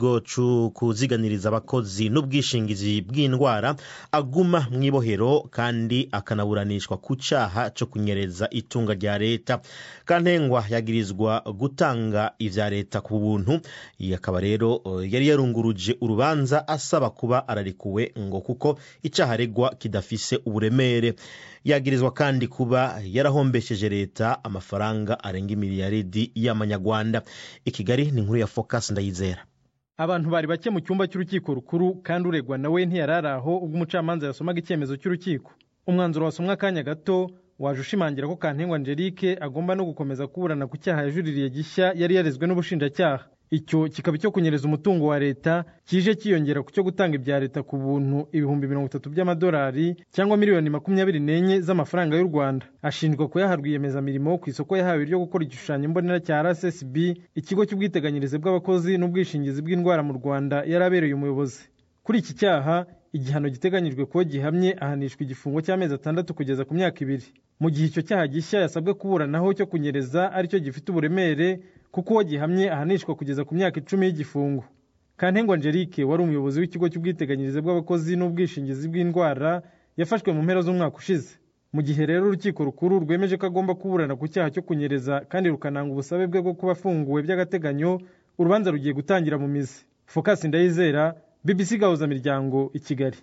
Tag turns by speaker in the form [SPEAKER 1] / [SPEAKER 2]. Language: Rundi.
[SPEAKER 1] gocu kuziganiriza abakozi n'ubwishingizi bw'indwara aguma mwibohero kandi akanaburanishwa ku caha cyo kunyereza itunga rya leta. Kantengwa yagirizwa gutanga ivya leta ku buntu, yakaba rero yari yarunguruje urubanza asaba kuba ararikuwe ngo kuko icaha aregwa kidafise uburemere. Yagirizwa kandi kuba yarahombesheje leta amafaranga arenga miliyaridi y'amanyarwanda. Ikigali ni inkuru ya Focus Ndayizera.
[SPEAKER 2] Abantu bari bake mu cyumba cy'urukiko rukuru kandi uregwa nawe ntiyararaho ubwo umucamanza yasomaga icyemezo cy'urukiko. Umwanzuro wasomwa akanya gato waje ushimangira ko Kantengwa Angelique agomba no gukomeza kuburana ku cyaha yajuririye gishya yari yarezwe n'ubushinjacyaha. Icyo kikaba cyo kunyereza umutungo wa leta kije kiyongera ku cyo gutanga ibya leta ku buntu ibihumbi 30 by'amadolari cyangwa miliyoni 24 z'amafaranga y'u Rwanda. Ashinjwa kuyaharwa iyemezamirimo ku isoko yahawe ryo gukora igishushanyo mbonera cya RSSB, ikigo cy'ubwiteganyirize bw'abakozi n'ubwishingizi bw'indwara mu Rwanda, yarabereye umuyobozi. Kuri iki cyaha igihano giteganyijwe ko gihamye ahanishwa igifungo cy'amezi 6 kugeza ku myaka 2. Mu gihe icyo cyaha gishya yasabwe kuburanaho cyo kunyereza aricyo gifite uburemere kuko uwo gihamye ahanishwa kugeza ku myaka 10 y'igifungo. Kantengwa Angelique wari umuyobozi w'ikigo cy'ubwiteganyirize bw'abakozi n'ubwishingizi bw'indwara yafashwe mu mpera z'umwaka ushize. Mu gihe rero urukiko rukuru rwemeje ko agomba kuburana ku cyaha cyo kunyereza kandi rukananga ubusabe bwe bwo kuba afunguwe by'agateganyo, urubanza rugiye gutangira mu mizi. Focus Ndayizera, BBC Gahuzamiryango, i Kigali.